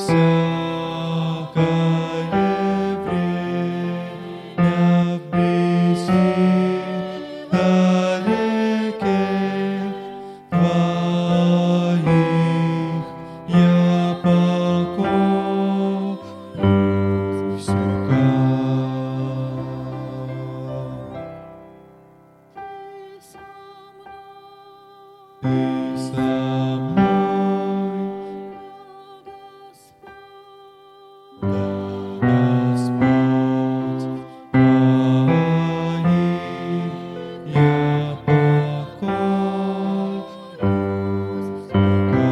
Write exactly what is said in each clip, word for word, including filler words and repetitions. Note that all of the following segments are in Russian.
всякое время вблизи, вдалеке Твоих я покоюсь всегда. Ты со мной, да, Господь, Твоих я покоюсь всегда.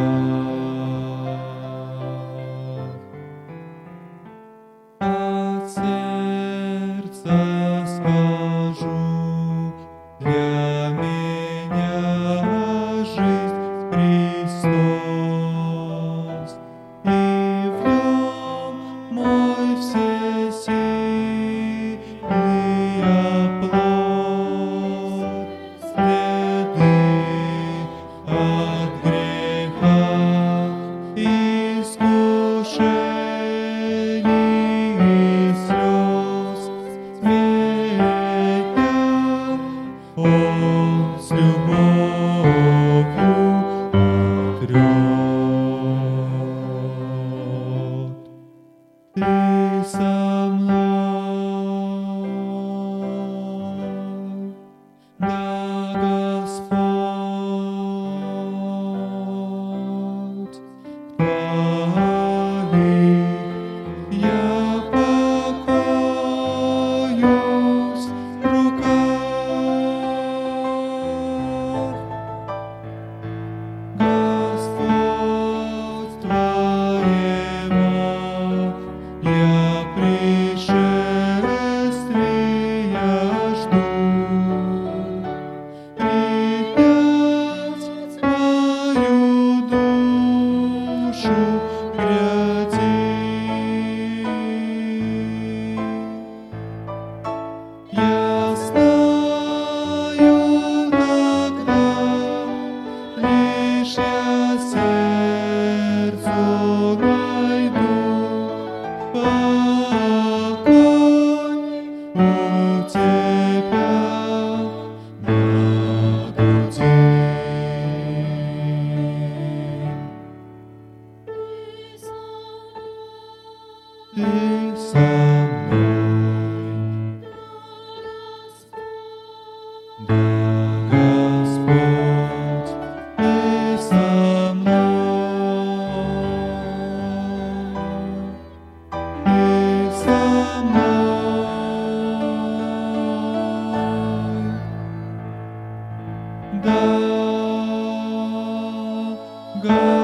От сердца скажу, для меня жизнь Христос, и в нем мой всесильный оплот. Следы от греха, искушений и слез сметя, Он с любовью отрет. Ты со мной, да, Господь, Твоих я покоюсь в руках. Господь Твоего я пришествия жду, принять мою душу гряди. Я знаю, тогда лишь я сердцу найду покой у Тебя на груди. Ты со мной, да, Господь, Ты со мной, Ты со мной, да, Господь.